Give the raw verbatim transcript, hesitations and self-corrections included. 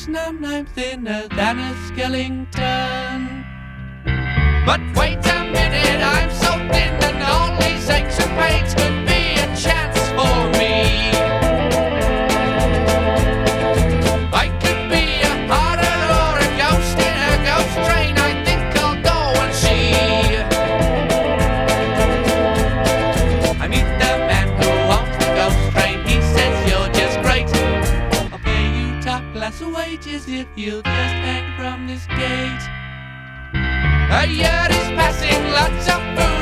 and I'm thinner than a skeleton. But wait a minute, I'm so thin and all these aches and pains could be a chance for me. I could be a harlot or a ghost in a ghost train. I think I'll go and see. I meet the man who owns the ghost train. He says you're just great. I'll pay you top class wages if you'll just hang from this gate. A year is passing, lots of food.